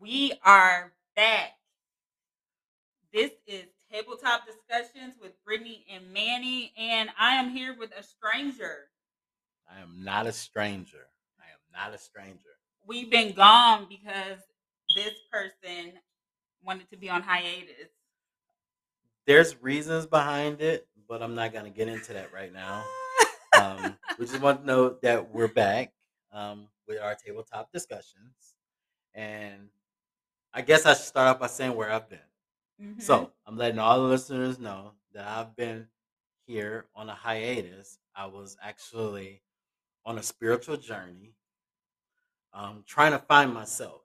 We are back. This is Tabletop Discussions with Brittany and Manny, and I am here with a stranger. I am not a stranger. I am not a stranger. We've been gone because this person wanted to be on hiatus. There's reasons behind it, but I'm not going to get into that right now. We just want to know that we're back with our tabletop discussions. And I guess I should start off by saying where I've been. hmm So I'm letting all the listeners know that I've been here on a hiatus. I was actually on a spiritual journey, trying to find myself.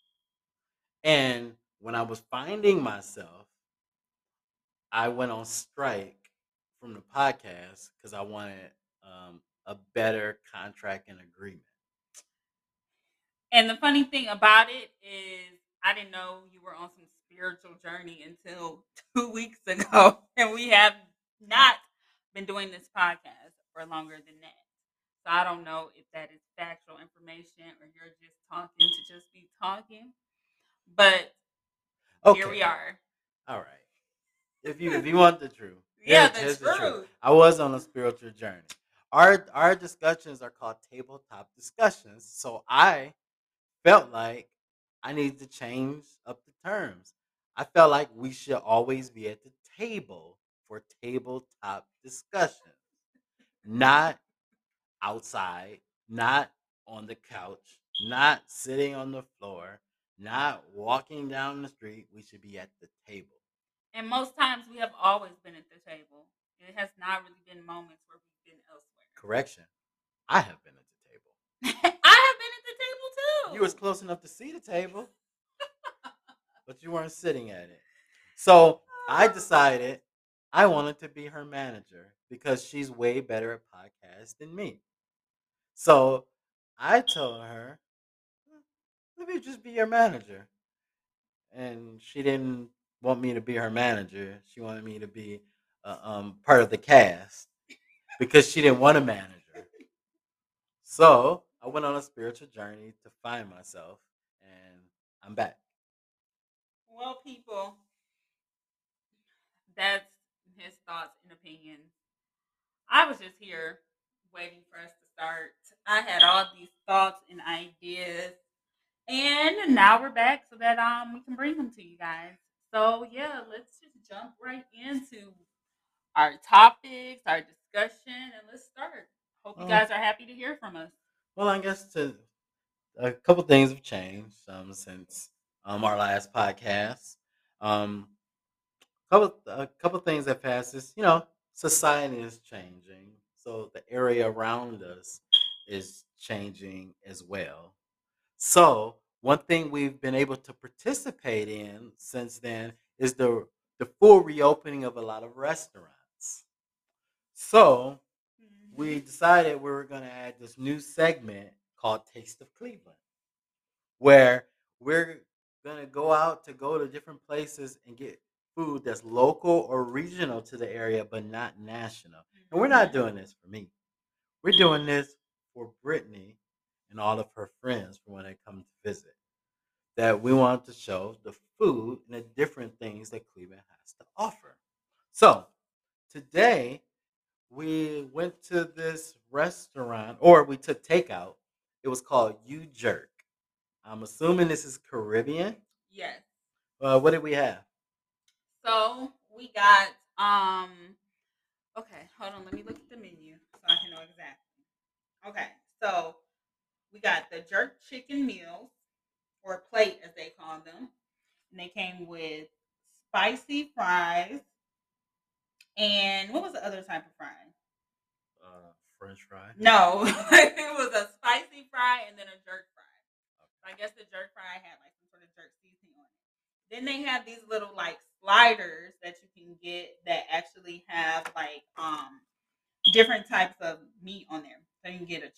And when I was finding myself, I went on strike from the podcast because I wanted a better contract and agreement. And the funny thing about it is, I didn't know you were on some spiritual journey until 2 weeks ago, and we have not been doing this podcast for longer than that. So I don't know if that is factual information or you're just talking to just be talking. But here we Okay, are. all right. If you want the truth, Yeah, the here's the truth. truth. I was on a spiritual journey. Our discussions are called tabletop discussions, so I felt like I needed to change up the terms. I felt like we should always be at the table for tabletop discussions, not outside, not on the couch, not sitting on the floor, not walking down the street. We should be at the table. And most times we have always been at the table. It has not really been moments where we've been elsewhere. Correction. I have been at the table. I have been at the You table was too. close enough to see the table, but you weren't sitting at it. So I decided I wanted to be her manager because she's way better at podcasts than me. So I told her, let me just be your manager. And she didn't want me to be her manager. She wanted me to be part of the cast because she didn't want a manager. So I went on a spiritual journey to find myself, and I'm back. Well, people, that's his thoughts and opinions. I was just here waiting for us to start. I had all these thoughts and ideas, and now we're back so that we can bring them to you guys. So yeah, let's just jump right into our topics, our discussion, and let's start. Hope you Well, guys are happy to hear from us. I guess a couple things have changed since our last podcast. Um, a couple things that passed is society is changing, so the area around us is changing as well. So one thing we've been able to participate in since then is the full reopening of a lot of restaurants. So we Mhm. decided we were going to add this new segment called Taste of Cleveland, where we're going to go to different places and get food that's local or regional to the area, but not national. And we're not Mhm. doing this for me. We're doing this for Brittany and all of her friends for when they come to visit. That we want to show the food and the different things that Cleveland has to offer. So today we went to this restaurant, or we took takeout. It was called You Jerk. I'm assuming this is Caribbean. Yes. What did we have? So we got okay, hold on, let me look at the menu so I can know exactly. Okay, so we got the jerk chicken meals or plate as they call them. And they came with spicy fries and what was the other type of fry? French fry. No, it was a spicy fry and then a jerk fry. I guess the jerk fry had like some sort of jerk seasoning on it. Then they have these little like sliders that you can get that actually have like different types of meat on there. So you can get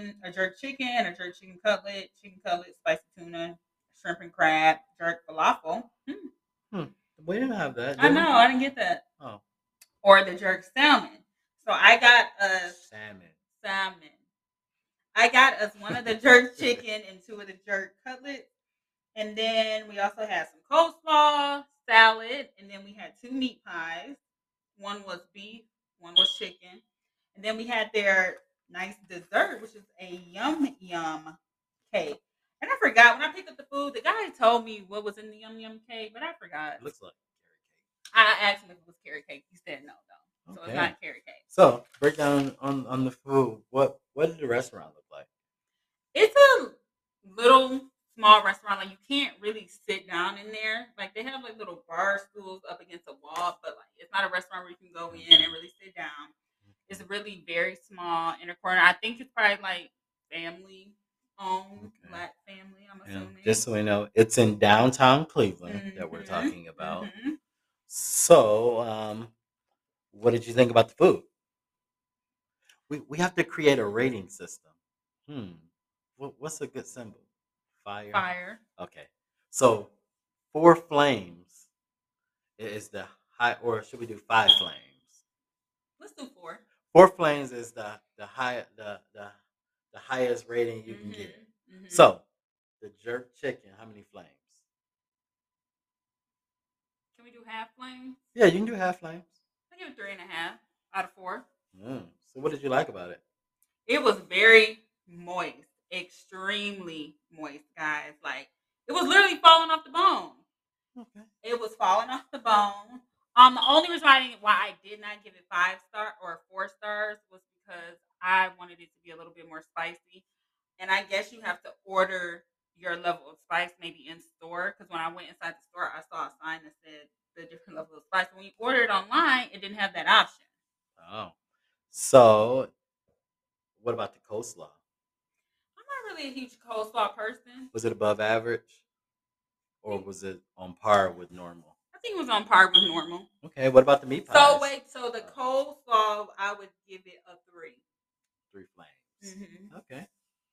a jerk chicken cutlet, spicy tuna, shrimp and crab, jerk falafel. Hmm. We didn't have that, I did we? know, I didn't get that. Oh, Or the jerk salmon. So I got a salmon. salmon. I got us one of the jerk chicken and two of the jerk cutlets. And then we also had some coleslaw, salad, and then we had two meat pies. One was beef, one was chicken. And then we had their nice dessert, which is a yum yum cake. And I forgot when I picked up the food, the guy told me what was in the yum yum cake, but I forgot. It looks like I asked him if it was carrot cake. He said no, though. So carrot it's cake. Okay. not carrot cake. So break down on the food. What did the restaurant look like? It's a little small restaurant. Like you can't really sit down in there. Like they have like little bar stools up against a wall, but like it's not a restaurant where you can go in and really sit down. It's really very small in a corner. I think it's probably like family owned, Okay. black family. I'm And assuming. just so we know, it's in downtown Cleveland that we're Mhm, talking about. mhm. So, what did you think about the food? We have to create a rating system. Hmm. What's a good symbol? Fire. Fire. Okay. So 4 flames is the high, or should we do 5 flames? Let's do 4. 4 flames is the highest rating you can get. Mhm. So the jerk chicken, how many flames? Can we do half flame? Yeah, you can do half flames. I give it 3.5 out of 4. So what did you like about it? It was very moist, extremely moist, guys. Like it was literally falling off the bone. Okay. It was falling off the bone. The only reason why I did not give it 5 star or 4 stars was because I wanted it to be a little bit more spicy, and I guess you have to order your level of spice maybe in store. Because when I went inside the store, I saw a sign that said the different level of spice. When you order it online, it didn't have that option. Oh. So what about the coleslaw? I'm not really a huge coleslaw person. Was it above average? Or was it on par with normal? I think it was on par with normal. Okay, what about the meat pies? So wait, so the coleslaw, I would give it a 3. 3 flames. Mm-hmm. Okay.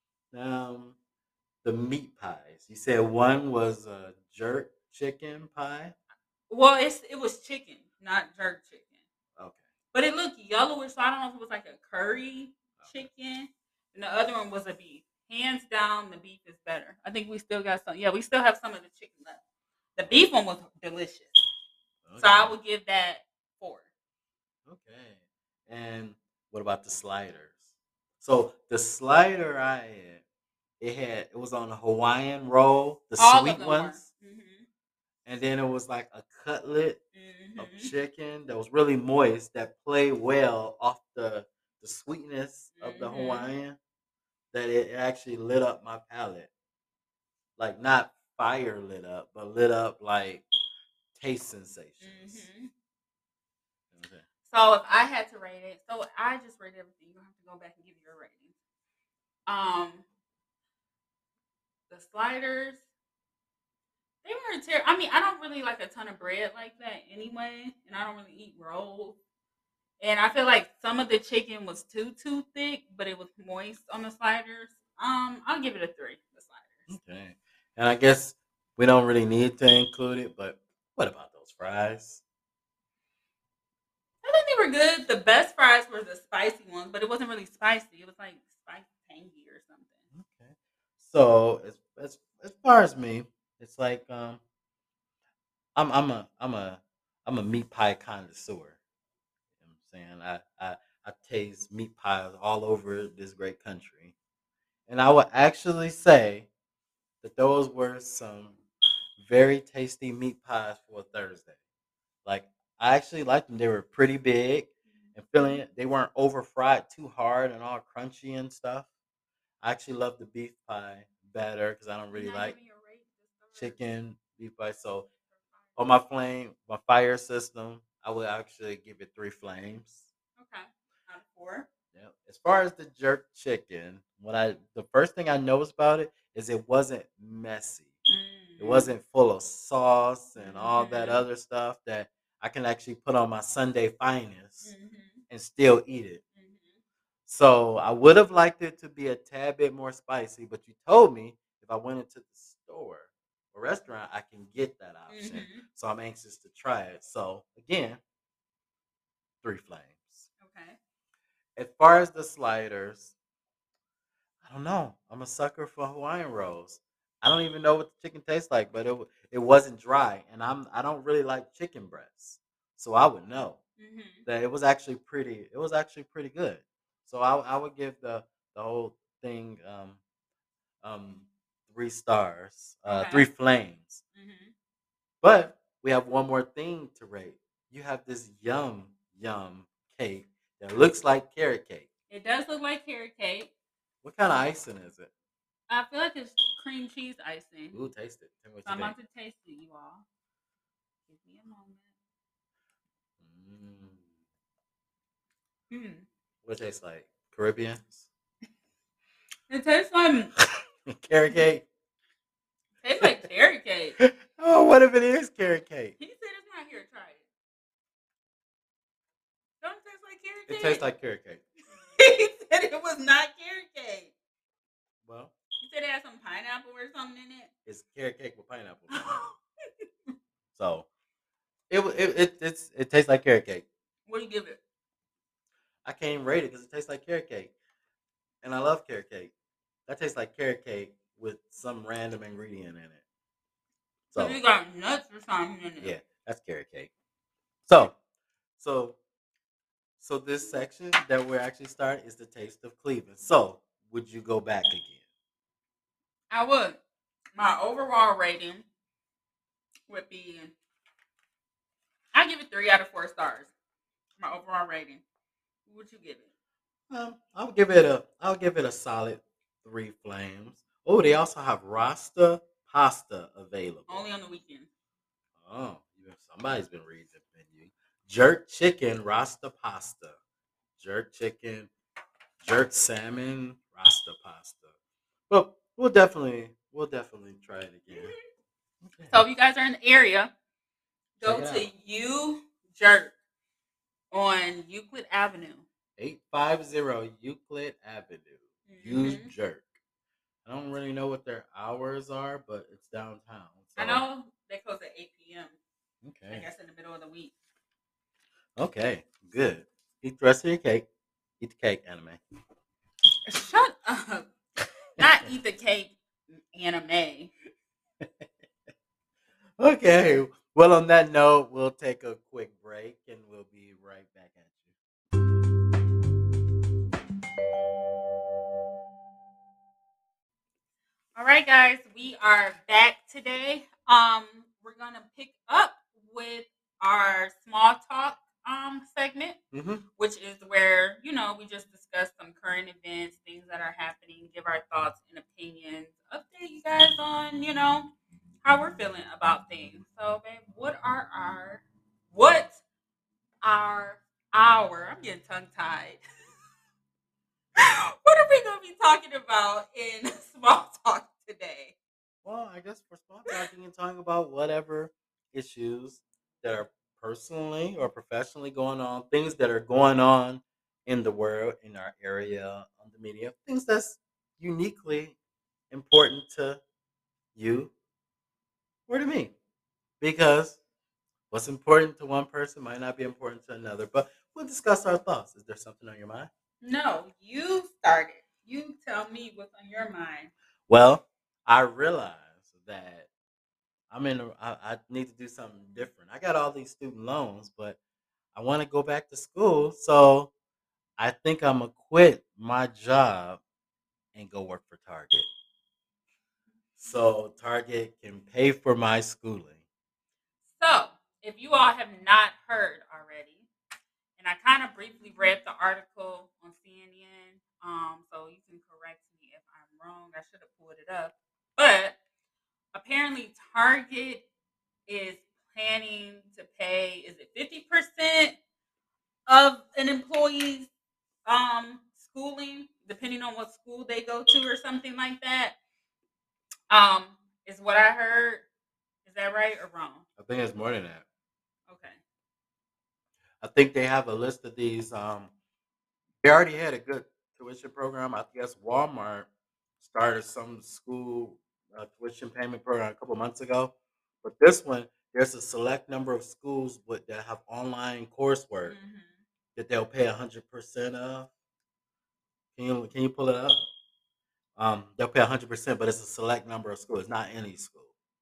The meat pies. You said one was a jerk chicken pie. Well, it was chicken, not jerk chicken. Okay. But it looked yellowish, so I don't know if it was like a curry chicken. And the other one was a beef. Hands down, the beef is better. I think we still got some. Yeah, we still have some of the chicken left. The beef one was delicious. Okay. So I would give that 4. Okay. And what about the sliders? So the slider I had, it was on a Hawaiian roll, the All sweet of them ones. were. Mm-hmm. And then it was like a cutlet of Mm-hmm. chicken that was really moist that played well off the sweetness of the Mm-hmm. Hawaiian, that it actually lit up my palate. Like not fire lit up, but lit up like taste sensations. Mm-hmm. Okay. So if I had to rate it, so I just rate everything. You don't have to go back and give your rating. The sliders, they weren't terrible. I mean, I don't really like a ton of bread like that anyway, and I don't really eat rolls. And I feel like some of the chicken was too thick, but it was moist on the sliders. I'll give it a 3. The sliders. Okay. And I guess we don't really need to include it, but what about those fries? I think they were good. The best fries were the spicy ones, but it wasn't really spicy. It was like spicy tangy or something. Okay. So as far as me, it's like I'm a meat pie connoisseur. You know what I'm saying? I taste meat pies all over this great country. And I would actually say that those were some very tasty meat pies for a Thursday. Like I actually liked them. They were pretty big and filling it. They weren't over fried too hard and all crunchy and stuff. I actually love the beef pie better because I don't really like chicken beef pie. So on my fire system, I would actually give it 3 flames. Okay, out of 4. Yeah. As far as the jerk chicken, the first thing I noticed about it is it wasn't messy. It wasn't full of sauce and all that other stuff that I can actually put on my Sunday finest and still eat it. So I would have liked it to be a tad bit more spicy, but you told me if I went into the store or restaurant, I can get that option. So I'm anxious to try it. So again, 3 flames. Okay. As far as the sliders, I don't know. I'm a sucker for Hawaiian rolls. I don't even know what the chicken tastes like, but it wasn't dry, and I don't really like chicken breasts, so I would know Mm-hmm. that it was actually pretty. It was actually pretty good. So I would give the whole thing um 3 stars, three Okay. flames. Mm-hmm. But we have one more thing to rate. You have this yum cake that looks like carrot cake. It does look like carrot cake. What kind of icing is it? I feel like it's cream cheese icing. Ooh, taste it. Tell me what So you I'm think. about to taste it, you all. Give me a moment. Mm. Hmm. What it tastes like? Caribbeans? It tastes like Carrot cake? tastes like carrot cake. Oh, what if it is carrot cake? He said it's not here. Try it. Don't it taste like carrot It tastes cake? like carrot cake. He said it was not carrot cake. Well, He said it had some pineapple or something in it. it's carrot cake with pineapple. So it tastes like carrot cake. What do you give it? I can't even rate it because it tastes like carrot cake, and I love carrot cake. That tastes like carrot cake with some random ingredient in it. So So you got nuts or something in yeah, it. that's carrot cake. So so so this section that we're actually starting is the taste of Cleveland. So would you go back again? I would. My overall rating would be I give it 3 out of 4 stars. My overall rating. What would you give it? I'll give it a solid 3 flames. Oh, they also have Rasta pasta available. Only on the weekend. Oh, somebody's been reading the menu. Jerk chicken, Rasta pasta. Jerk chicken, jerk salmon, Rasta pasta. Well, we'll definitely try it again. Okay. So if you guys are in the area, Check go it to out. U Jerk on Euclid Avenue. 850 Euclid Avenue. Use Hmm. jerk. I don't really know what their hours are, but it's downtown. I So know they close at 8 p.m. I okay. guess in the middle of the week. Okay. Good. Eat the rest of your cake. Eat the cake, anime. Shut up. Not eat the cake, anime. Okay. Well, on that note, we'll take a quick break and we'll be right back at All right, guys, we are back today. We're gonna pick up with our small talk segment, you. Mm-hmm. which is where we just discuss some current events, things that are happening, give our thoughts and opinions, update you guys on how we're feeling about things. So, babe, what are our I'm getting tongue tied. What are we gonna be talking about in small talk today? Well, I guess for small talking and talking about whatever issues that are personally or professionally going on, things that are going on in the world, in our area, on the media, things that's uniquely important to you or to me. Because what's important to one person might not be important to another. But we'll discuss our thoughts. Is there something on your mind? No, you started. You tell me what's on your mind. Well, I realize that I need to do something different. I got all these student loans, but I want to go back to school. So I think I'm going to quit my job and go work for Target. So Target can pay for my schooling. So, if you all have not heard already, and I kind of briefly read the article on CNN, so you can correct me if I'm wrong. I should have pulled it up, but apparently Target is planning to pay. Is it 50% of an employee's schooling, depending on what school they go to, or something like that? Um, is what I heard. Is that right or wrong? I think it's more than that. Okay. I think they have a list of these. They already had a good tuition program. I guess Walmart started some school tuition payment program a couple months ago. But this one, there's a select number of schools that have online coursework Mm-hmm. that they'll pay 100% of. Can you pull it up? they'll pay 100%, but it's a select number of schools. It's not any school.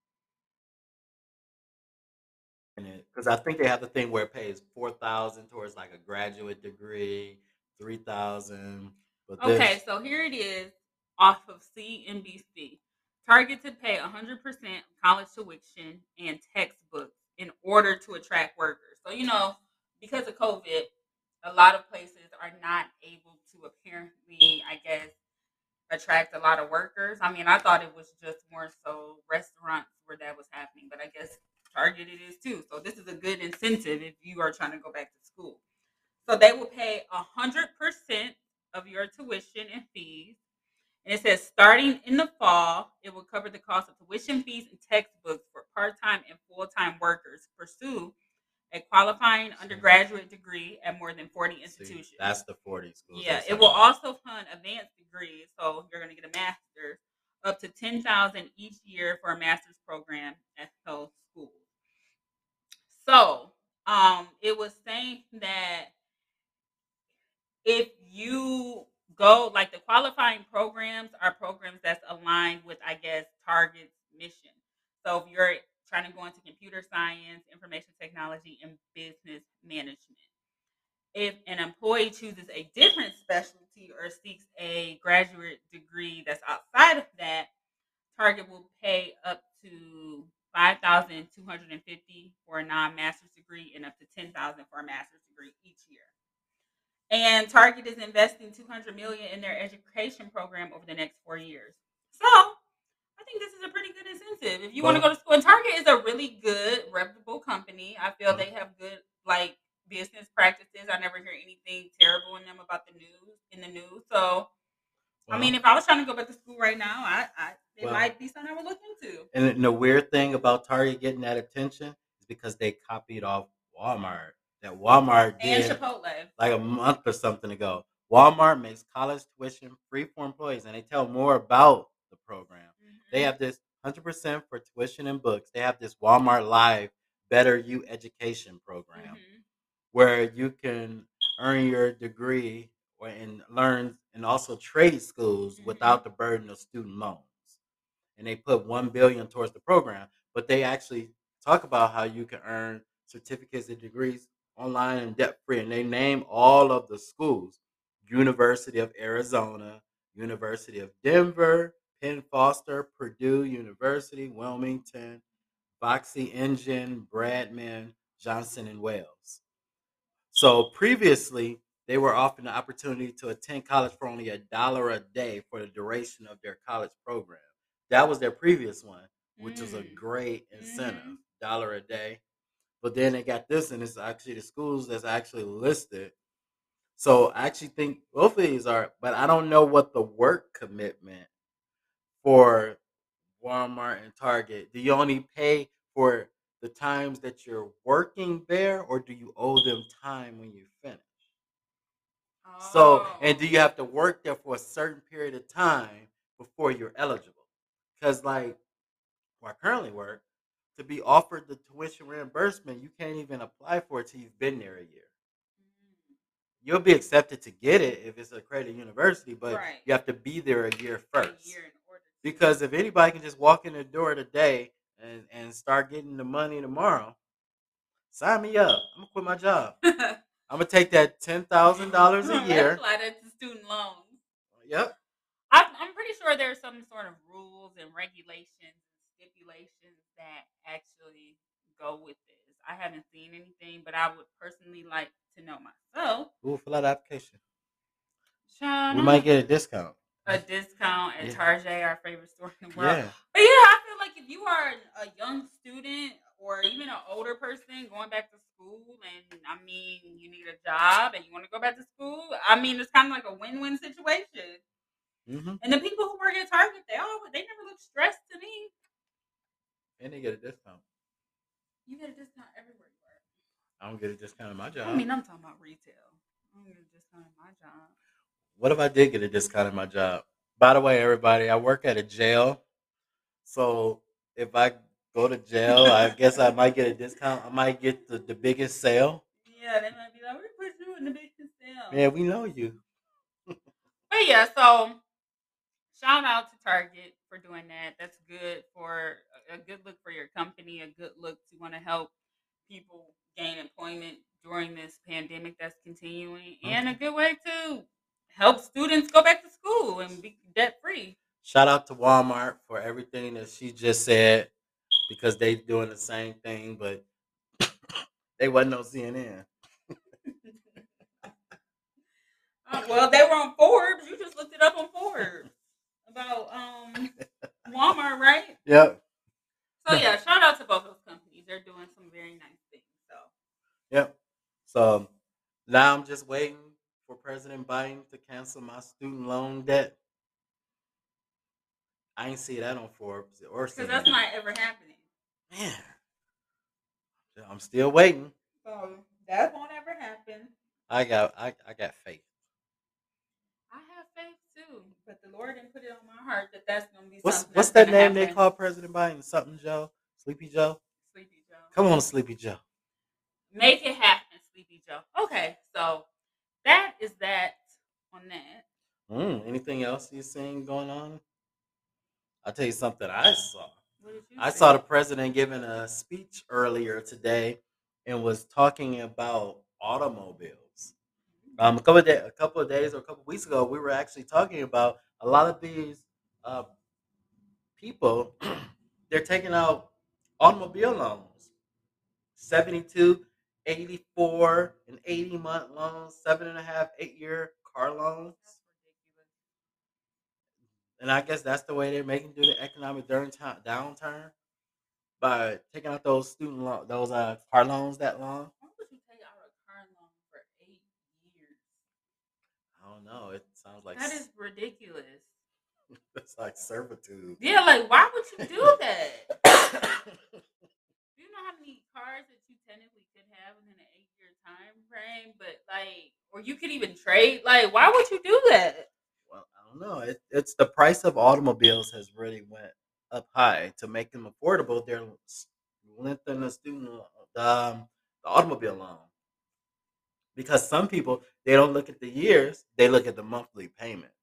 Because I think they have the thing where it pays 4,000 towards like a graduate degree, 3,000. But Okay, this, so here it is off of CNBC. Target to pay 100% college tuition and textbooks in order to attract workers. So, because of COVID, a lot of places are not able to apparently, I guess, attract a lot of workers. I mean, I thought it was just more so restaurants where that was happening, but I guess Target it is too. So, this is a good incentive if you are trying to go back to school. So they will pay 100% of your tuition and fees. And it says starting in the fall, it will cover the cost of tuition fees and textbooks for part-time and full-time workers. Pursue a qualifying undergraduate degree at more than 40 institutions. That's the 40 schools. Yeah, it will also fund advanced degrees. So you're going to get a master's up to 10,000 each year for a master's program at those schools. So, it was saying that if you go like the qualifying programs are programs that's aligned with, I guess, Target's mission. So if you're trying to go into computer science, information technology, and business management, if an employee chooses a different specialty or seeks a graduate degree that's outside of that, Target will pay up to 5,250 for a non-master's degree and up to 10,000 for a master's degree each year. And Target is investing 200 million in their education program over the next 4 years. So I think this is a pretty good incentive. If you want to go to school, and Target is a really good, reputable company. I feel they have good like business practices. I never hear anything terrible in them about the news. So I mean, if I was trying to go back to school right now, it might be something I would look into. And the weird thing about Target getting that attention is because they copied off Walmart. That Walmart And did Chipotle like a month or something ago. Walmart makes college tuition free for employees, and they tell more about the program. They have this 100% for tuition and books. They have this Walmart Live Better You Education program where you can earn your degree and learn and also trade schools without the burden of student loans. And they put 1 billion towards the program, but they actually talk about how you can earn certificates and degrees online and debt free. And they name all of the schools: University of Arizona, University of Denver, Penn Foster, Purdue University, Wilmington, Boxy Engine, Bradman, Johnson and Wales. So previously, they were offered the opportunity to attend college for only $1 a day for the duration of their college program. That was their previous one, which was a great incentive, $1 a day. But then they got this, and it's actually the schools that's actually listed. So I actually think both of these are, but I don't know what the work commitment for Walmart and Target. Do you only pay for the times that you're working there, or do you owe them time when you finish? So, and do you have to work there for a certain period of time before you're eligible? Because, like, where I currently work, to be offered the tuition reimbursement, you can't even apply for it till you've been there a year. You'll be accepted to get it if it's a accredited university, but you have to be there a year first. Because if anybody can just walk in the door today and start getting the money tomorrow, sign me up. I'm gonna quit my job. I'm gonna take that $10,000 a year. Apply that to student loans. Yep. I'm pretty sure there's some sort of rules and regulations, stipulations that actually go with this. I haven't seen anything, but I would personally like to know myself. We'll fill out the application. Sean, we might get a discount. A discount at Target, our favorite store in the world. Yeah. But yeah, I feel like if you are a young student or even an older person going back to school, and I mean you need a job and you want to go back to school, I mean it's kind of like a win-win situation. And the people who work at Target, they never look stressed to me. And they get a discount. You get a discount everywhere you work. I don't get a discount at my job. I mean, I'm talking about retail. I don't get a discount at my job. What if I did get a discount at my job? By the way, everybody, I work at a jail. So if I go to jail, I guess I might get a discount. I might get the biggest sale. Yeah, they might be like, we put you in the biggest sale. Yeah, we know you. But yeah, so shout out to Target for doing that. That's good for a good look for your company, a good look to want to help people gain employment during this pandemic that's continuing, and a Okay. good way to help students go back to school and be debt free. Shout out to Walmart for everything that she just said because they doing the same thing, but they wasn't no CNN. Well, they were on Forbes. You just looked it up on Forbes about Walmart, right? Yep. So yeah, shout out to both those companies. They're doing some very nice things. So Yep. So now I'm just waiting for President Biden to cancel my student loan debt. I ain't see that on Forbes or because that's CNN. not ever happening. Man, I'm still waiting. So that won't ever happen. I got faith. I have faith too, but the Lord didn't put it on my heart that that's going to be What's something what's that's that going to name they happen. call President Biden? Something Joe? Sleepy Joe? Sleepy Joe. Come on, Sleepy Joe. Make it happen, Sleepy Joe. Okay, so that is that on that. Anything else you seen going on? I'll tell you something I saw. What did you I see? saw the president giving a speech earlier today and was talking about automobiles. A couple of days or a couple of weeks ago, we were actually talking about a lot of these uh, people. They're taking out automobile loans, 72, 84, and 80-month loans, 7.5, 8-year car loans. That's ridiculous. And I guess that's the way they're making through the economic downturn by taking out those those car loans that long. Why would you take out a car loan for 8 years? I don't know. It sounds like That is ridiculous. it's like servitude. Yeah, like why would you do that? Do you know how many cars that you technically could have within an 8 year time frame? But like, or you could even trade. Like, why would you do that? Well, I don't know. It's the price of automobiles has really went up high to make them affordable. They're lengthening the automobile loan because some people they don't look at the years; they look at the monthly payment.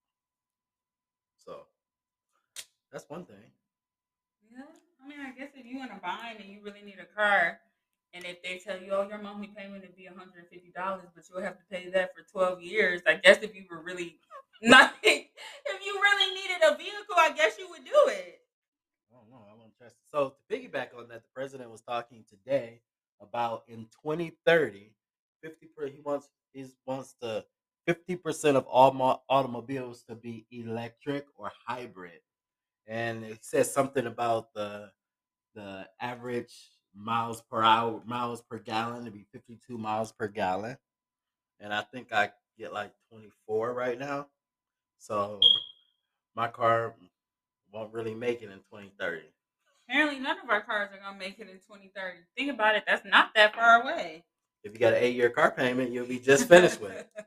So that's one thing. Yeah, I mean, I guess if you in a bind and you really need a car, and if they tell you, oh, your monthly payment would be $150, but you'll have to pay that for 12 years. I guess if you were really not, if you really needed a vehicle, I guess you would do it. I don't know. I won't trust it. So to piggyback on that, the president was talking today about in 2030, 50% he wants the 50% of all automobiles to be electric or hybrid, and it says something about the average miles per gallon to be 52 miles per gallon, and I think I get like 24 right now. So my car won't really make it in 2030. Apparently, none of our cars are gonna make it in 2030. Think about it. That's not that far away. If you got an 8-year car payment, you'll be just finished with it.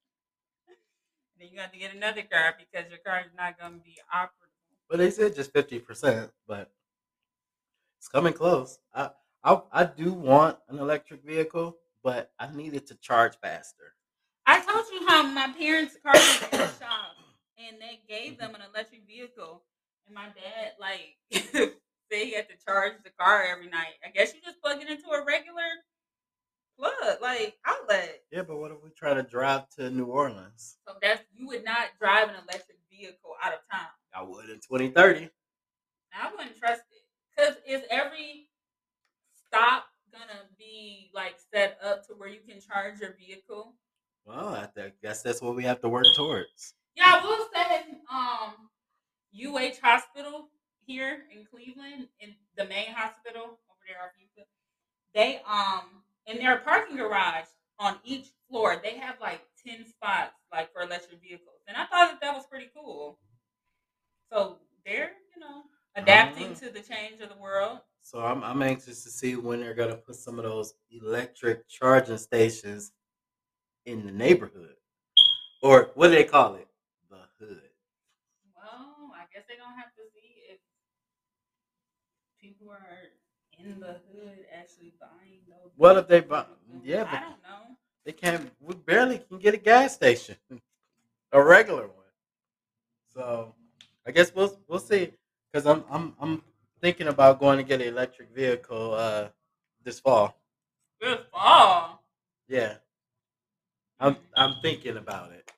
Then you have to get another car because your car is not gonna be operable. But they said just 50%, but it's coming close. I do want an electric vehicle, but I need it to charge faster. I told you how my parents' car was in the shop and they gave them an electric vehicle, and my dad like said he had to charge the car every night. I guess you just plug it into a regular plug, like outlet. Yeah, but what if we try to drive to New Orleans? So that's you would not drive an electric vehicle out of town. I would in 2030. I wouldn't trust it because is every stop gonna be like set up to where you can charge your vehicle? Well, guess that's what we have to work towards. Yeah, I will say, UH Hospital here in Cleveland, in the main hospital over there off Euclid, they in their parking garage on each floor, they have like 10 spots like for electric vehicles, and I thought that was pretty cool. So they're adapting to the change of the world. So I'm anxious to see when they're gonna put some of those electric charging stations in the neighborhood, or what do they call it? The hood. Well, I guess they're gonna have to see if people are in the hood actually buying those. What if they buy? vehicles. Yeah, I but don't know. they can't. We barely can get a gas station, a regular one. So I guess we'll see. Cause I'm thinking about going to get an electric vehicle this fall. Good fall. Yeah, Mm. I'm thinking about it.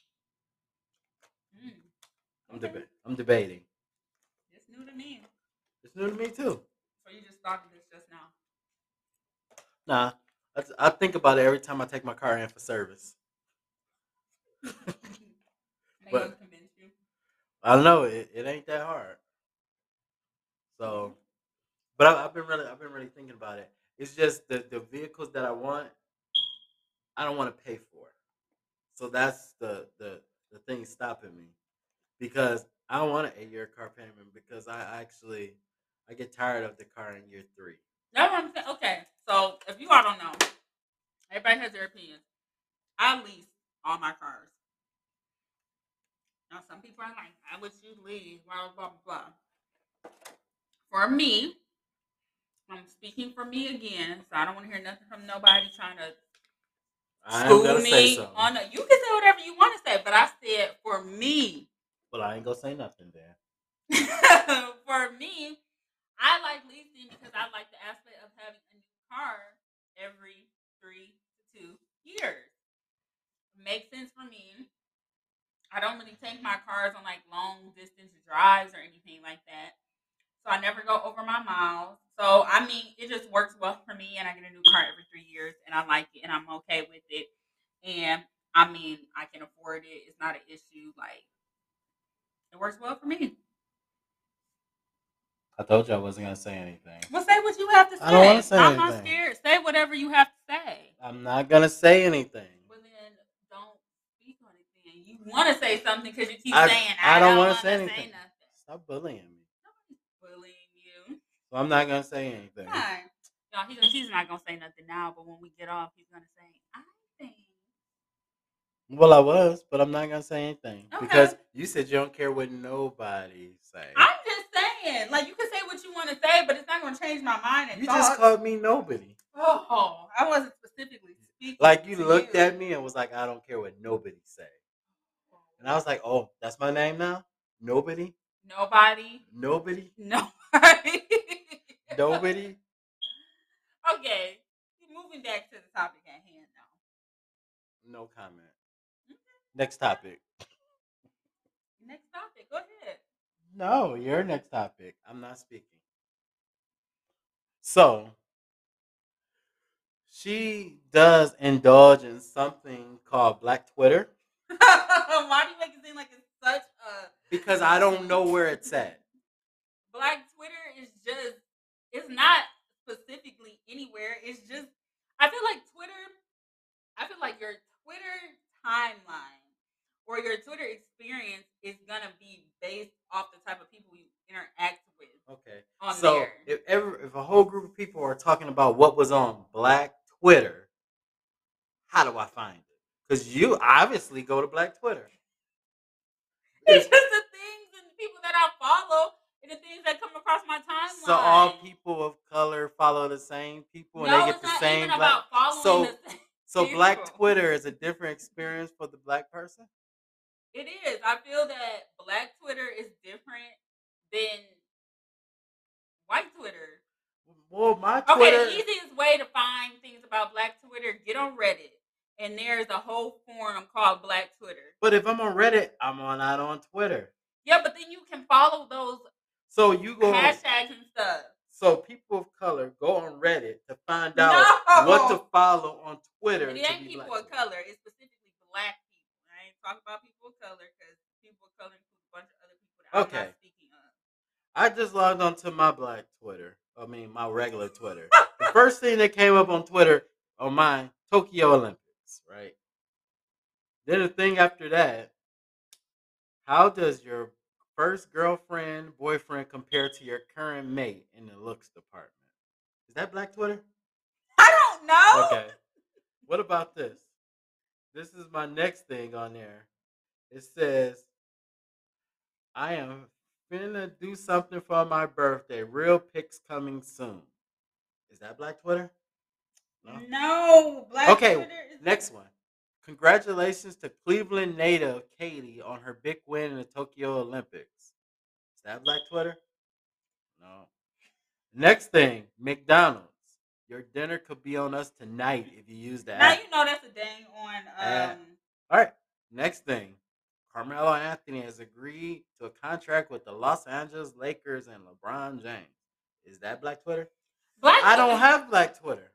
Mm. Okay. I'm debating. It's new to me. It's new to me too. So you just thought of this just now. Nah, I think about it every time I take my car in for service. They gonna But convince you. I don't know it ain't that hard. Okay. So, but I've been really thinking about it. It's just the vehicles that I want, I don't want to pay for. So that's the thing stopping me because I don't want an 8 year car payment because I get tired of the car in year 3. That's what I'm saying. Okay. So if you all don't know, everybody has their opinions. I lease all my cars. Now some people are like, I wish you'd leave, blah blah blah blah. For me, I'm speaking for me again, so I don't want to hear nothing from nobody trying to I am school gonna say me something, on a, you can say whatever you want to say, but I said for me. but I ain't gonna say nothing there. For me, I like leasing because I like the aspect of having a new car every 3 to 2 years. Makes sense for me. I don't really take my cars on like long distance drives or anything like that. So I never go over my miles. So I mean, it just works well for me, and I get a new car every 3 years, and I like it, and I'm okay with it. And I mean, I can afford it. It's not an issue. Like it works well for me. I told you I wasn't gonna say anything. Well, say what you have to I don't want to say. say I'm not anything. scared. Say whatever you have to say. I'm not gonna say anything. Well, then don't speak on it. Then you want to say something because you keep I saying I I don't don't want to want say to say anything. nothing. Stop bullying me. Nobody's bullying you. So I'm not gonna say anything. Fine. No, he's not gonna say nothing now, but when we get off, he's gonna say, "I think." Well, I was, but I'm not gonna say anything Okay. because you said you don't care what nobody say. I'm just saying, like you can say what you want to say, but it's not gonna change my mind and You thoughts. just called me nobody. Oh, I wasn't specifically speaking. Like you to looked you. at me and was like, I don't care what nobody say. And I was like, oh, that's my name now? Nobody? Nobody. Nobody? Nobody. Nobody? Okay. Moving back to the topic at hand now. No comment. Okay. Next topic. Next topic. Go ahead. No, your next topic. I'm not speaking. So she does indulge in something called Black Twitter. Why do you make it seem like it's such a Because I don't know where it's at. Black Twitter is just it's not specifically anywhere. It's just I feel like your Twitter timeline or your Twitter experience is gonna be based off the type of people you interact with. Okay. On So there. if a whole group of people are talking about what was on Black Twitter, how do I find it? Because you obviously go to Black Twitter. It's just the things and the people that I follow and the things that come across my timeline. So all people of color follow the same people and no, they get it's the not same even black. about following the same So people. Black Twitter is a different experience for the black person. It is. I feel that Black Twitter is different than white Twitter. Well, my Okay, Twitter. the easiest way to find things about Black Twitter, get on Reddit. And there's a whole forum called Black Twitter. But if I'm on Reddit, I'm not on Twitter. Yeah, but then you can follow those So you go hashtags and stuff. So people of color go on Reddit to find out what to follow on Twitter. And it ain't people of color. It's specifically black people. I ain't talking about people of color because people of color include a bunch of other people that I'm not speaking of. I just logged onto my black Twitter. I mean, my regular Twitter. The first thing that came up on Twitter on mine, Tokyo Olympics, right? Then the thing after that, how does your first girlfriend, boyfriend compare to your current mate in the looks department? Is that Black Twitter? I don't know. Okay. What about this? This is my next thing on there. It says, I am finna do something for my birthday. Real pics coming soon. Is that Black Twitter? No. Black Twitter is next one. Congratulations to Cleveland native Katie on her big win in the Tokyo Olympics. that Black Twitter? No. Next thing, McDonald's. Your dinner could be on us tonight if you use the Now app. you know that's a dang on All right. Next thing, Carmelo Anthony has agreed to a contract with the Los Angeles Lakers and LeBron James. Is that Black Twitter? Black I don't Twitter. have Black Twitter.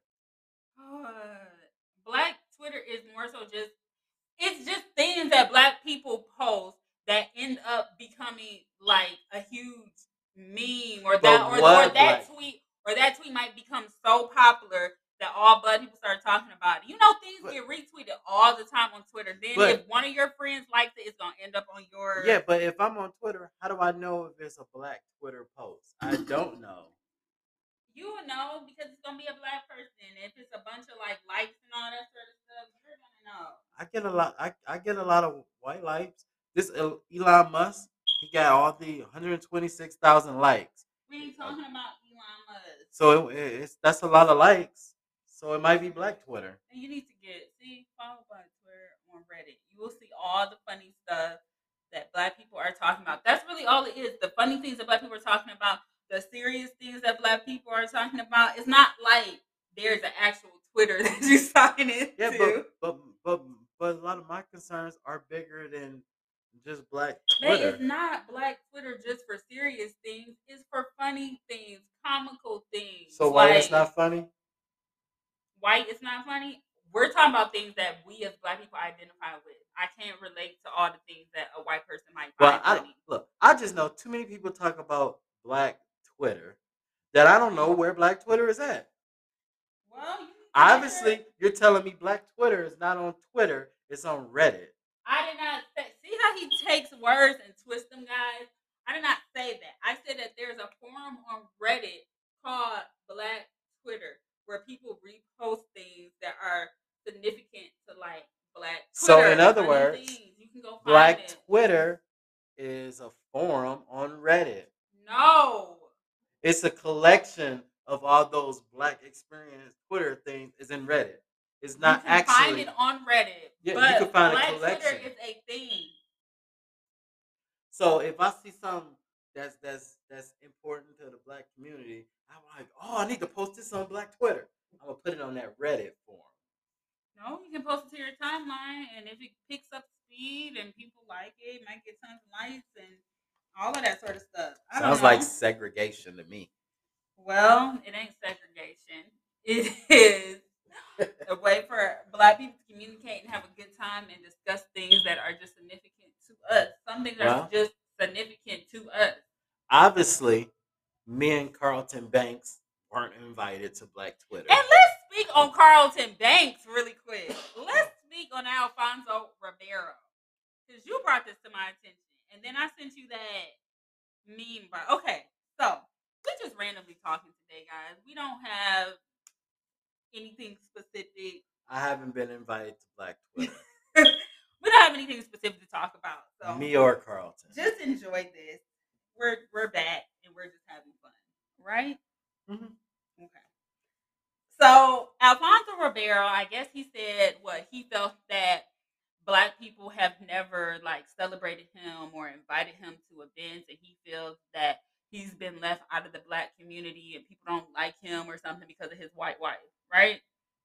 Black Twitter is more so just it's just things that Black people post that end up becoming like a huge meme or But that what that Black? tweet might become so popular that all Black people start talking about it. You know, things But- get retweeted all the time on Twitter. Then But- if one of your friends likes it, it's gonna end up on your Yeah, but if I'm on Twitter, how do I know if it's a Black Twitter post? I don't know. You will know because it's gonna be a Black person. If it's a bunch of like likes and all that sort of stuff, you're gonna know. I get a lot. I get a lot of white likes. This Elon Musk, he got all the 126,000 likes. We ain't talking about Elon Musk. So it's that's a lot of likes. So it might be Black Twitter. And you need to follow Black Twitter on Reddit. You will see all the funny stuff that Black people are talking about. That's really all it is. The funny things that Black people are talking about, the serious things that Black people are talking about. It's not like there's an actual Twitter that you're talking into. Yeah, but a lot of my concerns are bigger than just Black Twitter. It's not Black Twitter just for serious things. It's for funny things, comical things. So why it's not funny? Why it's not funny? We're talking about things that we as Black people identify with. I can't relate to all the things that a white person might find funny. I just know too many people talk about Black Twitter that I don't know where Black Twitter is at. Well, obviously, you're telling me Black Twitter is not on Twitter; it's on Reddit. I did not see how he takes words and twists them, guys. I did not say that. I said that there's a forum on Reddit called Black Twitter where people repost things that are significant to like Black Twitter. So in other words, you can go find Black it. Twitter is a forum on Reddit. No. It's a collection of all those Black experience Twitter things is in Reddit. It's not you can actually find it on Reddit. Yeah, but you can find Black a collection. Twitter is a thing. So if I see something that's important to the Black community, I'm like, oh, I need to post this on Black Twitter. I'm gonna put it on that Reddit forum. No, you can post it to your timeline, and if it picks up speed and people like it, might get tons of likes and all of that sort of stuff. Sounds like segregation to me. Well, it ain't segregation. It is a way for Black people to communicate and have a good time and discuss things that are just significant to us. Some things are just significant to us. Obviously, me and Carlton Banks weren't invited to Black Twitter. And let's speak on Carlton Banks really quick. Let's speak on Alfonso Ribeiro. Because you brought this to my attention. And then I sent you that meme. Okay, so we're just randomly talking today, guys. We don't have anything specific. I haven't been invited to Black Twitter. We don't have anything specific to talk about. So me or Carlton. Just enjoy this. We're back and we're just having fun, right? Mm-hmm. Okay. So Alfonso Ribeiro, I guess he said he felt that Black people have never like celebrated him or invited him to events, and he feels that he's been left out of the Black community and people don't like him or something because of his white wife, right?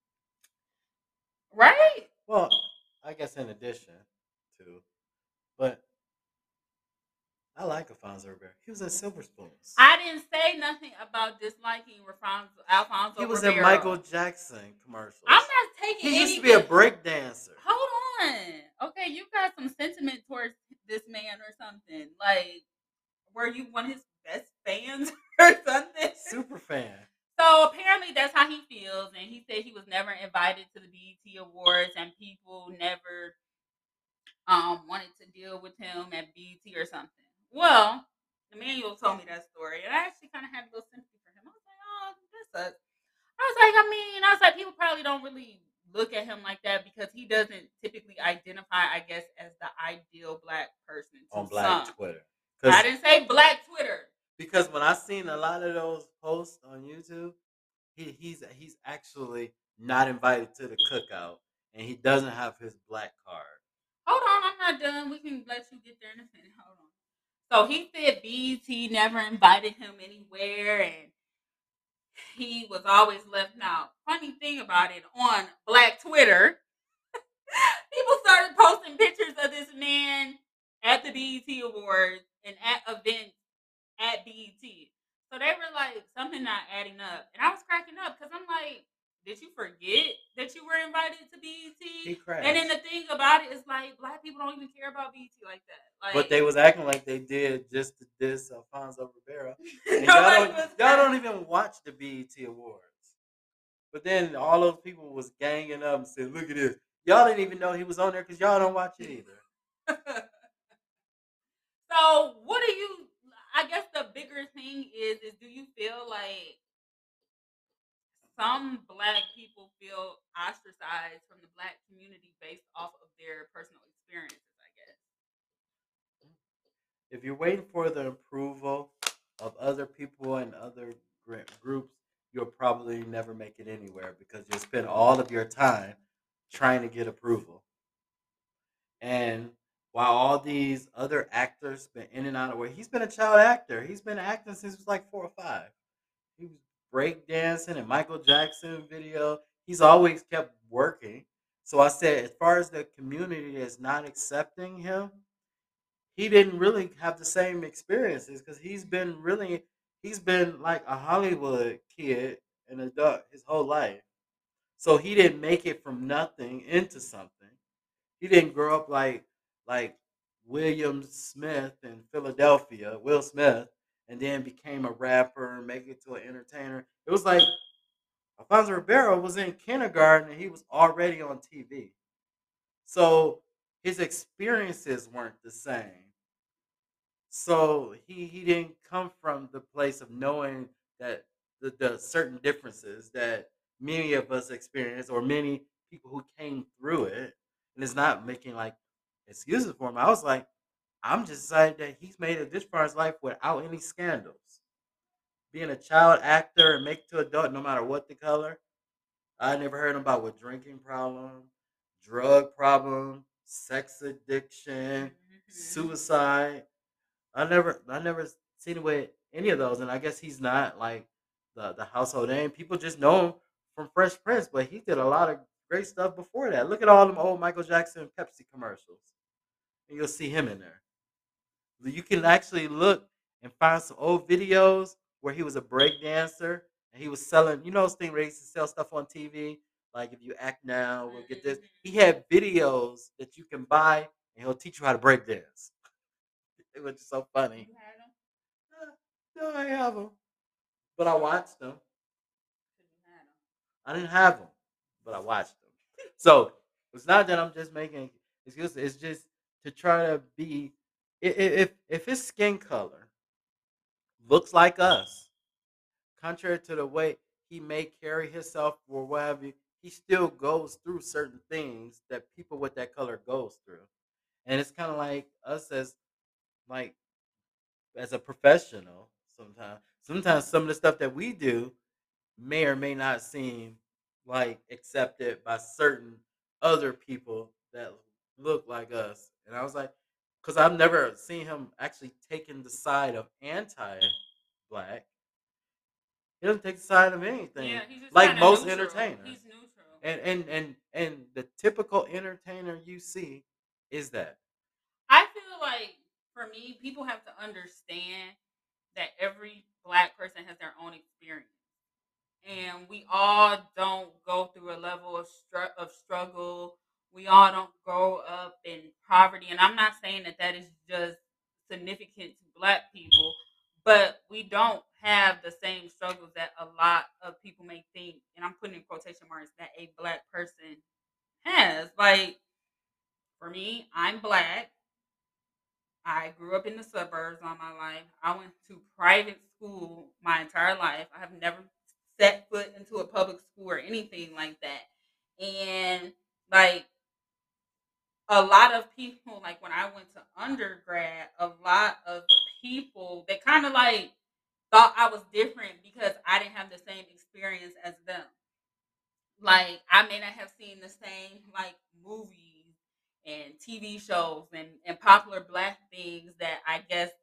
Right? Well, I guess in addition to, but I like Alfonso Ribeiro. He was in Silver Spoons. I didn't say nothing about disliking Alfonso He was Ribeiro. in Michael Jackson commercials. I'm not taking He used to be a break dancer. Hold on. Okay, you got some sentiment towards this man or something. Like, were you one of his best fans or something? Super fan. So apparently that's how he feels, and he said he was never invited to the BET Awards, and people never wanted to deal with him at BET or something. Well, Emmanuel told me that story, and I actually kind of had a little sympathy for him. I was like, oh, that sucks. I was like, people probably don't really look at him like that because he doesn't typically identify, I guess, as the ideal Black person on Black Twitter. I didn't say Black Twitter. Because when I seen a lot of those posts on YouTube, he's actually not invited to the cookout, and he doesn't have his Black card. Hold on, I'm not done. We can let you get there in a minute. Hold on. So he said BET never invited him anywhere, and he was always left out. Funny thing about it, on Black Twitter, people started posting pictures of this man at the BET Awards and at events at BET. So they were like, something not adding up. And I was cracking up because I'm like, did you forget that you were invited to He BET? And then crashed. the thing about it is like, black people don't even care about BET like that. But Like, they was acting like they did just to diss Alfonso Rivera. And nobody was y'all don't even watch the BET Awards. But then all those people was ganging up and said, "Look at this." Y'all didn't even know he was on there because y'all don't watch it either. So, what do you? I guess the bigger thing is do you feel like some black people feel ostracized from the black community based off of their personal experiences? I guess. If you're waiting for the approval of other people and other groups, you'll probably never make it anywhere because you'll spend all of your time trying to get approval. And while all these other actors been in and out of where he's been a child actor, he's been acting since he was like 4 or 5. He was breakdancing and Michael Jackson video. He's always kept working. So I said, as far as the community is not accepting him, he didn't really have the same experiences because he's been like a Hollywood kid and adult his whole life. So he didn't make it from nothing into something. He didn't grow up like William Smith in Philadelphia, Will Smith, and then became a rapper and make it to an entertainer. It was like Alfonso Ribeiro was in kindergarten and he was already on TV. So his experiences weren't the same. So he didn't come from the place of knowing that the certain differences that many of us experience or many people who came through it, and it's not making like excuses for him. I was like, I'm just excited that he's made it this far in his life without any scandals. Being a child actor and make it to adult, no matter what the color. I never heard about with drinking problem, drug problem, sex addiction, Mm-hmm. suicide. I never seen it with any of those, and I guess he's not like the household name. People just know him from Fresh Prince, but he did a lot of great stuff before that. Look at all them old Michael Jackson Pepsi commercials, and you'll see him in there. You can actually look and find some old videos where he was a break dancer and he was selling. You know, those things where he used to sell stuff on TV. Like if you act now, we'll get this. He had videos that you can buy, and he'll teach you how to break dance. It was just so funny. You had them? No, I have them, but I watched them. 'Cause you had them. I didn't have them, but I watched them. So it's not that I'm just making excuses. It's just to try to be. If his skin color looks like us, contrary to the way he may carry himself or whatever, he still goes through certain things that people with that color goes through, and it's kind of like us like as a professional. Sometimes some of the stuff that we do may or may not seem like accepted by certain other people that look like us. And I was like, because I've never seen him actually taking the side of anti-black. He doesn't take the side of anything, Yeah, he's just like kind of most neutral. entertainers. He's neutral. And the typical entertainer you see is that. I feel like for me, people have to understand that every black person has their own experience, and we all don't go through a level of struggle. We all don't grow up in poverty, and I'm not saying that that is just significant to black people, but we don't have the same struggles that a lot of people may think, and I'm putting in quotation marks, that a black person has. Like for me, I'm black. I grew up in the suburbs all my life. I went to private school my entire life. I have never set foot into a public school or anything like that. And like a lot of people, like when I went to undergrad, a lot of people they kind of like thought I was different because I didn't have the same experience as them. Like I may not have seen the same like movies and TV shows and popular black things that I guess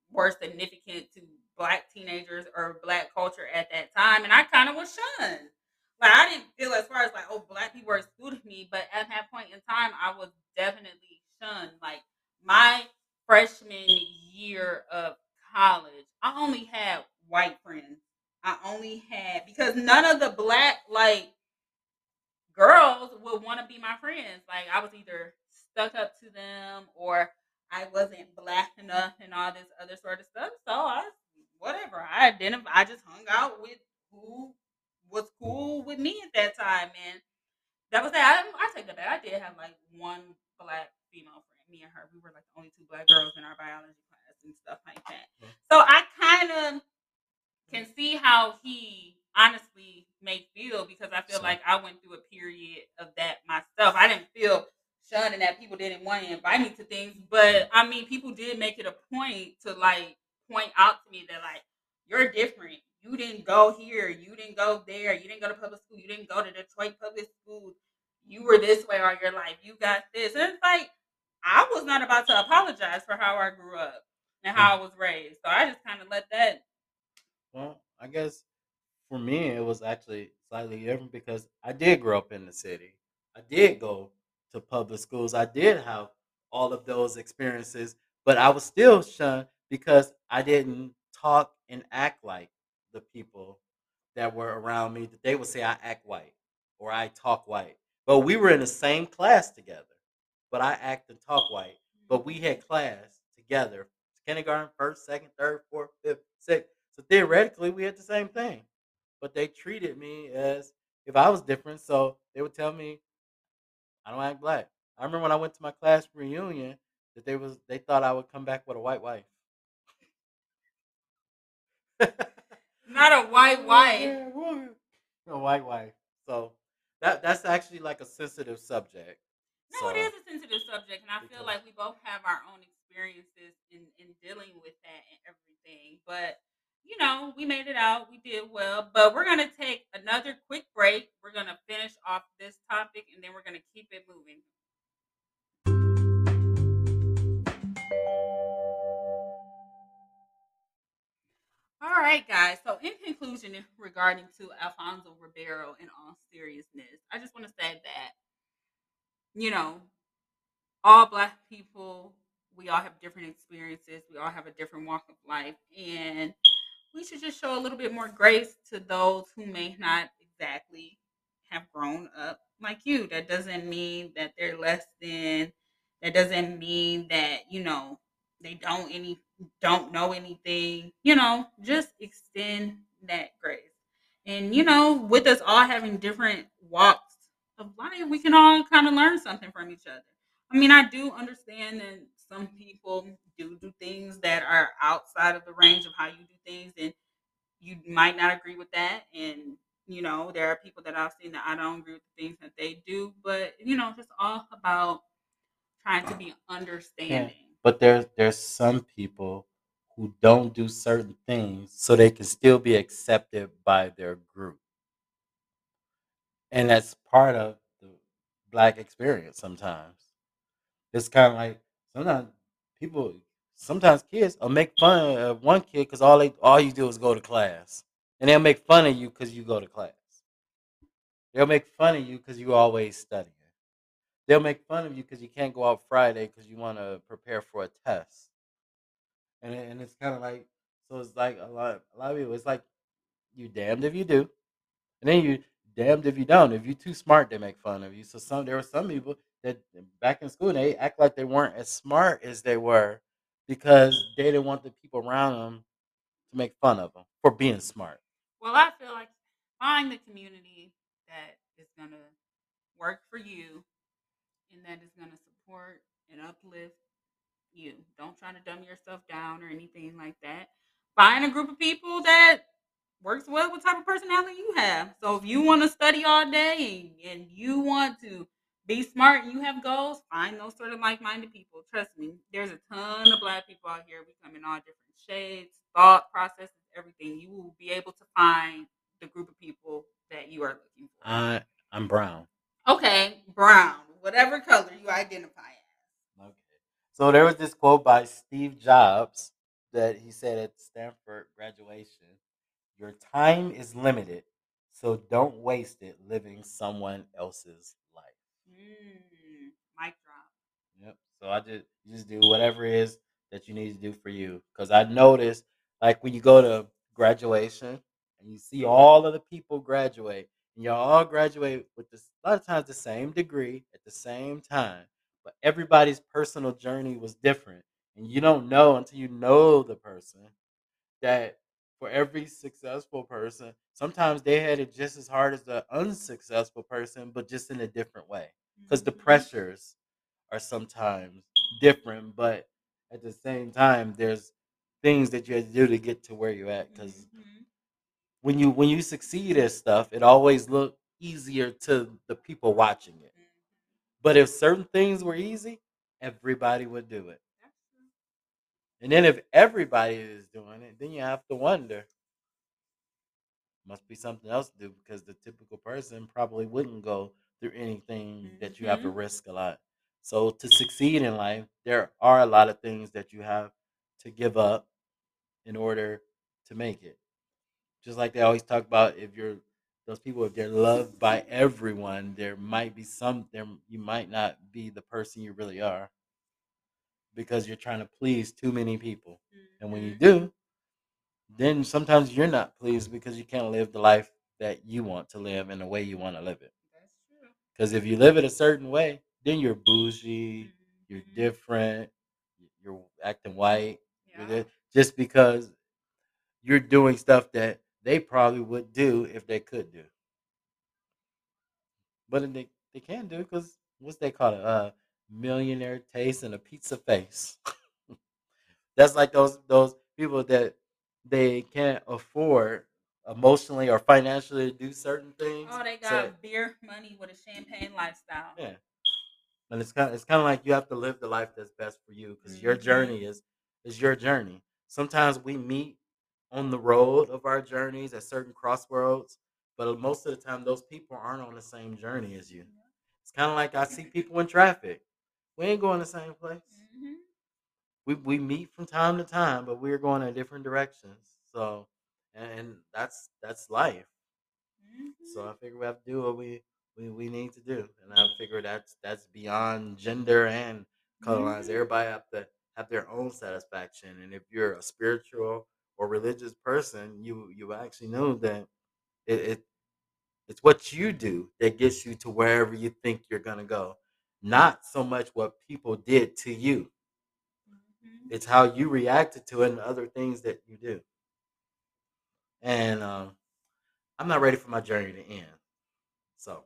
were significant to black teenagers or black culture at that time, and I kind of was shunned. Like I didn't feel as far as like, oh, black people were excluding me, but at that point in time, I was definitely shunned. Like my freshman year of college, I only had white friends. I only had because none of the black like girls would want to be my friends. Like I was either stuck up to them or I wasn't black enough and all this other sort of stuff. So whatever. I just hung out with who was cool with me at that time, and that was that. I take that back. I did have like one black female friend. Me and her, we were like the only two black girls in our biology class and stuff like that. So I kind of can see how he honestly may feel because I feel So like I went through a period of that myself. I didn't feel shunned and that people didn't want to invite me to things, but I mean, people did make it a point to like point out to me that like you're different. You didn't go here. You didn't go there. You didn't go to public school. You didn't go to Detroit public school. You were this way all your life. You got this. And it's like I was not about to apologize for how I grew up and well, how I was raised. So I just kind of let that. well, I guess for me it was actually slightly different because I did grow up in the city. I did go to public schools. I did have all of those experiences, but I was still shunned because I didn't talk and act like the people that were around me. That they would say I act white or I talk white. But we were in the same class together. But I act and talk white. But we had class together. Kindergarten, first, second, third, fourth, fifth, sixth. So theoretically we had the same thing. But they treated me as if I was different. So they would tell me I don't act black. I remember when I went to my class reunion that they thought I would come back with a white wife. Not a white wife. A white wife. So that's actually like a sensitive subject. No, it So is a sensitive subject, and I feel because like we both have our own experiences in dealing with that and everything. But you know, we made it out. We did well. But we're gonna take another quick break. We're gonna finish off this topic, and then we're gonna keep it moving. All right, guys. So, in conclusion, regarding to Alfonso Ribeiro, in all seriousness, I just want to say that you know all black people, we all have different experiences. We all have a different walk of life, and we should just show a little bit more grace to those who may not exactly have grown up like you. That doesn't mean that they're less than. That doesn't mean that they don't know anything. Just extend that grace. And with us all having different walks of life, we can all kind of learn something from each other. I mean, I do understand that some people do things that are outside of the range of how you do things, and you might not agree with that. And there are people that I've seen that I don't agree with the things that they do, but it's all about trying to be yeah, understanding. but there's some people who don't do certain things so they can still be accepted by their group, and that's part of the black experience. Sometimes it's kind of like sometimes people, sometimes kids will make fun of one kid because all you do is go to class, and they'll make fun of you because you go to class. They'll make fun of you because you always studying. They'll make fun of you because you can't go out Friday because you want to prepare for a test. And it's kind of like, so it's like a lot of people. It's like you damned if you do, and then you damned if you don't. If you too smart, they make fun of you. So there were some people that back in school they act like they weren't as smart as they were because they didn't want the people around them to make fun of them for being smart. Well, I feel like find the community that is going to work for you and that is going to support and uplift you. Don't try to dumb yourself down or anything like that. Find a group of people that works well with type of personality you have. So if you want to study all day and you want to be smart and you have goals, find those sort of like-minded people. Trust me, there's a ton of black people out here. We come in all different shades, thought processes, everything. You will be able to find the group of people that you are looking for. I'm brown. Okay, brown, whatever color you identify as. Okay. So there was this quote by Steve Jobs. that he said at Stanford graduation. Your time is limited, so don't waste it living someone else's life. Mic drop. Yep. So you just do whatever it is that you need to do for you. Because I noticed, like when you go to graduation and you see all of the people graduate, and y'all all graduate with this a lot of times the same degree at the same time, but everybody's personal journey was different, and you don't know until you know the person that for every successful person, sometimes they had it just as hard as the unsuccessful person, but just in a different way. Because the pressures are sometimes different, but at the same time, there's things that you have to do to get to where you're at. Because when you succeed at stuff, it always look easier to the people watching it. But if certain things were easy, everybody would do it. And then if everybody is doing it, then you have to wonder, must be something else to do because the typical person probably wouldn't go through anything that you have to risk a lot. So to succeed in life, there are a lot of things that you have to give up in order to make it. Just like they always talk about, if you're those people, if they're loved by everyone, there might be some there you might not be the person you really are because you're trying to please too many people. And when you do, then sometimes you're not pleased because you can't live the life that you want to live in the way you want to live it. That's true. Because if you live it a certain way, then you're bougie, you're different, you're acting white, just because you're doing stuff that they probably would do if they could do. But they can do because what's they call it? Millionaire taste and a pizza face. That's like those people that they can't afford emotionally or financially to do certain things. Oh, they got beer money with a champagne lifestyle. Yeah, and it's kind of like you have to live the life that's best for you because your journey is your journey. Sometimes we meet on the road of our journeys at certain crossroads, but most of the time those people aren't on the same journey as you. It's kind of like I see people in traffic. We ain't going the same place. We meet from time to time, but we're going in different directions. So, and that's life. So I figure we have to do what we need to do, and I figure that's beyond gender and color lines. Everybody have to have their own satisfaction, and if you're a spiritual or religious person, you actually know that it it's what you do that gets you to wherever you think you're gonna go, not so much what people did to you. It's how you reacted to it and other things that you do. And I'm not ready for my journey to end. So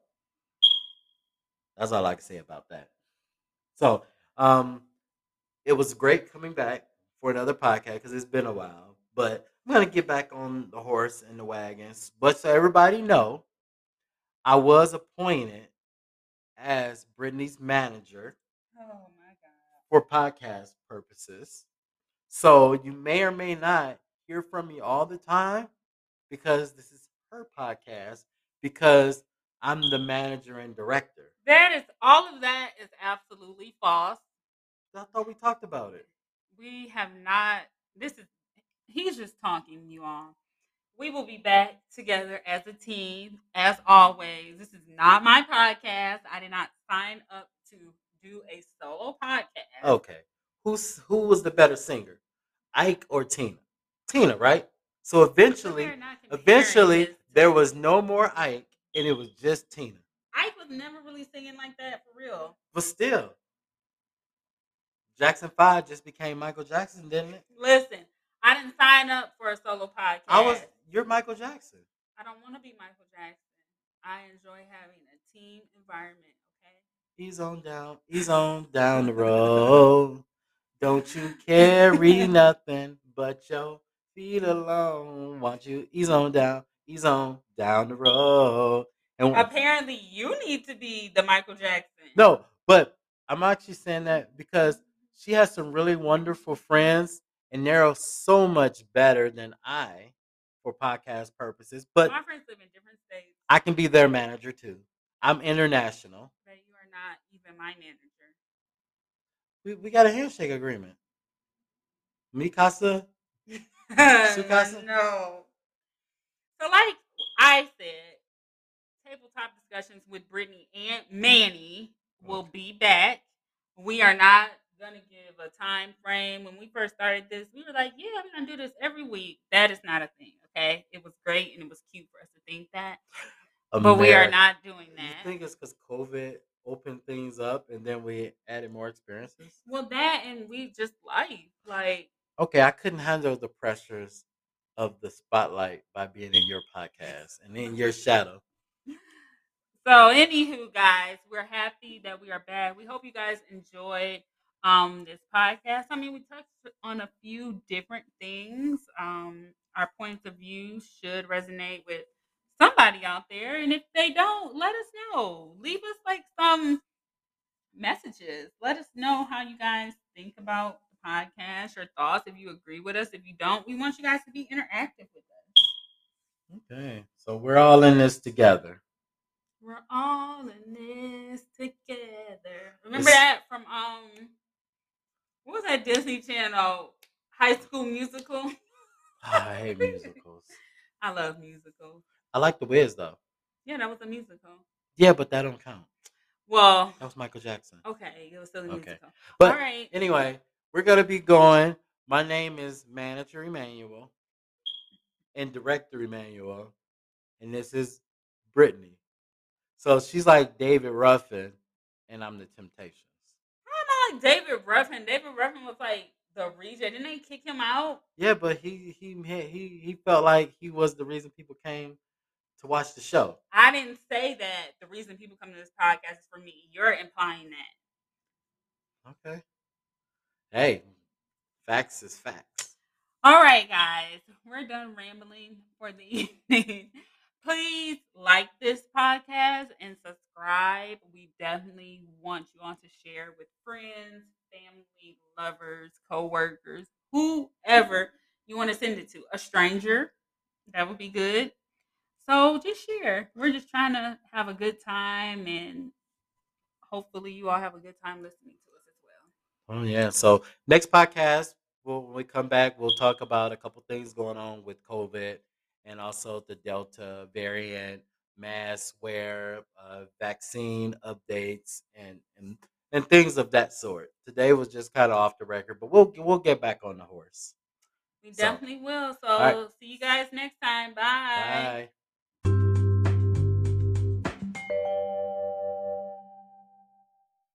that's all I can say about that. So um, it was great coming back for another podcast because it's been a while. But I'm gonna get back on the horse and the wagons. But so everybody know, I was appointed as Brittany's manager. Oh my god. For podcast purposes. So you may or may not hear from me all the time because this is her podcast because I'm the manager and director. That is all of that is absolutely false. I thought we talked about it. We have not. He's just talking you all. We will be back together as a team, as always. This is not my podcast. I did not sign up to do a solo podcast. Okay. Who was the better singer? Ike or Tina? Tina, right? So eventually there was no more Ike and it was just Tina. Ike was never really singing like that for real. But still, Jackson 5 just became Michael Jackson, didn't it? Listen, I didn't sign up for a solo podcast. You're Michael Jackson. I don't want to be Michael Jackson. I enjoy having a team environment, okay? He's on down the road. Don't you carry nothing but your feet alone. Want you? He's on down the road. And apparently, you need to be the Michael Jackson. No, but I'm actually saying that because she has some really wonderful friends, and they're so much better than I for podcast purposes. But my friends live in different states. I can be their manager too. I'm international. But you are not even my manager. We got a handshake agreement. Mikasa? Sukasa? No. So, like I said, tabletop discussions with Brittany and Manny will Okay. be back. We are not gonna give a time frame. When we first started this, we were like, "Yeah, we're gonna do this every week." That is not a thing. Okay, it was great and it was cute for us to think that, but we are America. not doing You that. think it's because COVID opened things up and then we added more experiences? Well, that and we just like Okay, I couldn't handle the pressures of the spotlight by being in your podcast and in your shadow. So, anywho, guys, we're happy that we are back. We hope you guys enjoyed this podcast. I mean, we touched on a few different things. Our points of view should resonate with somebody out there, and if they don't, let us know. Leave us like some messages. Let us know how you guys think about the podcast, your thoughts. If you agree with us, if you don't, we want you guys to be interactive with us. Okay, so we're all in this together. We're all in this together. Remember It's, that from what was that Disney Channel High School Musical? I hate musicals. I love musicals. I like The Wiz though. Yeah, that was a musical. Yeah, but that don't count. Well, That was Michael Jackson. okay, it was still a Okay. musical. All But right. anyway, we're gonna be going. My name is Manager Emmanuel and Director Emmanuel, and this is Brittany. So she's like David Ruffin, and I'm the Temptations. How am I like David Ruffin? David Ruffin was like the regent. Didn't they kick him out? Yeah, but he felt like he was the reason people came to watch the show. I didn't say that the reason people come to this podcast is for me. You're implying that. Okay. Hey, facts is facts. All right, guys, we're done rambling for the evening. Please like this podcast and subscribe. We definitely want you all to share with friends, family, lovers, co-workers, whoever you want to send it to. A stranger, that would be good. So just share. We're just trying to have a good time, and hopefully you all have a good time listening to us as well. Oh yeah. So next podcast, when we come back, we'll talk about a couple things going on with COVID and also the Delta variant, mask wear, vaccine updates, and things of that sort. Today was just kind of off the record, but we'll get back on the horse. We So, definitely will. all right, So see you guys next time. Bye. bye.